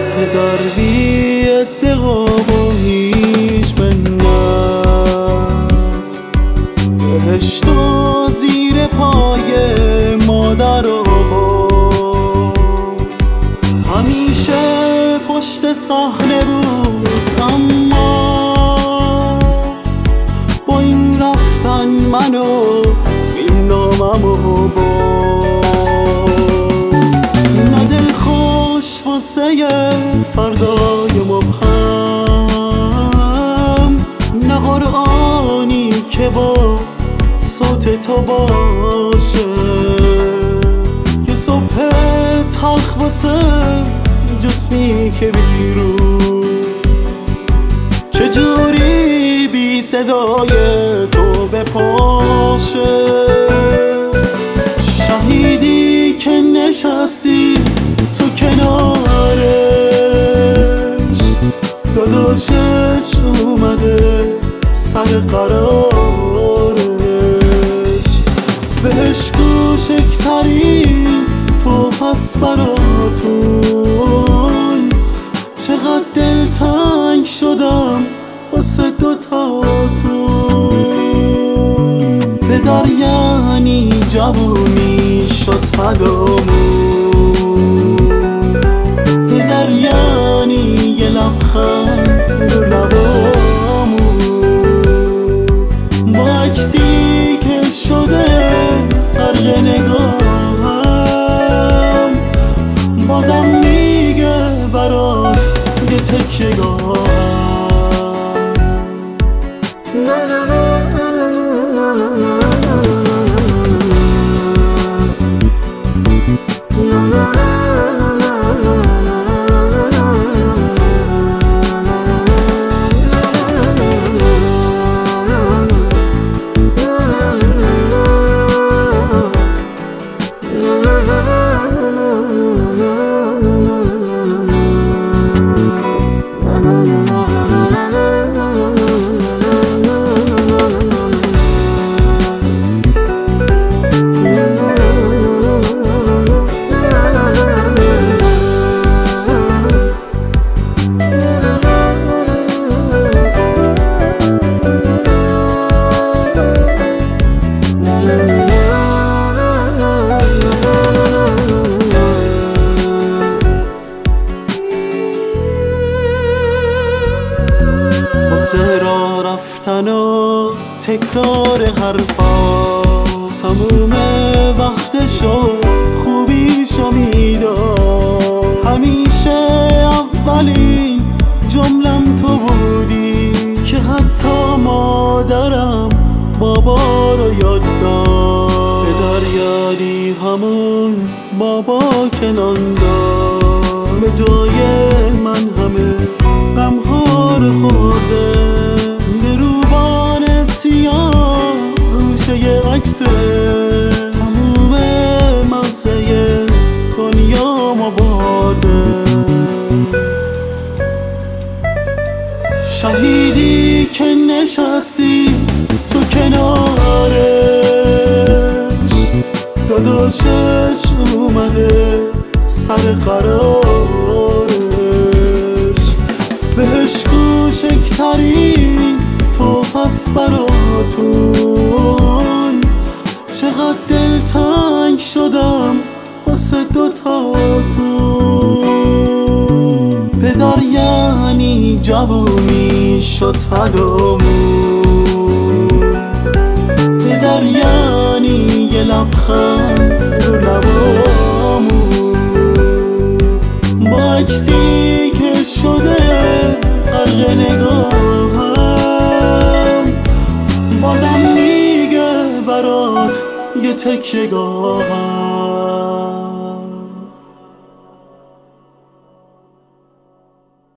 پدر بی ادعا و هیچ منت، بهشت و زیر پای مادر آورد. همیشه پشت صحنه بود اما با این رفتن منو فیلم ناممو برد. نه دلخوش واسه فردای مبهم، نه قرآنی که با صوت تو باشه، که صبح تلخ واسه جسمی که بیرون چجوری بی صدای تو بپاشه. شهیدی که نشستی تو کنارش، داداشش اومده سر قرارش، بهش کوچکترین تو پس براتون. چقدر دلتنگ شدم واسه دوتاتون. پدر یعنی جوونی شد فدامون، پدر یعنی یه لبخند رو لبامون، با عکسی که شده غرق نگاهم، بازم میگه برات یه تکیه‌گاهم. راه رفتن و تکرار حرفا، تموم وقتشو خوبیشو میداد. همیشه اولین جملم تو بودی که حتی مادرم بابا رو یاد داد. پدر یعنی همون بابا که نان داد، به جای من همه غم‌ها رو خورده. دروبان سیاه گوشه عکس تموم مزه دنیا ما برده. شهیدی که نشستی تو کنارش، داداشش اومده سر قرارش، بهش کوچکترین تو پس براتون. چقدر دلتنگ شدم واسه دوتاتون. پدر یعنی جوونی شد فدامون، پدر یعنی یه لبخند رو لبامون، با عکسی که شده غرق نگاهم، بازم میگه برات یه تکیه‌گاهم.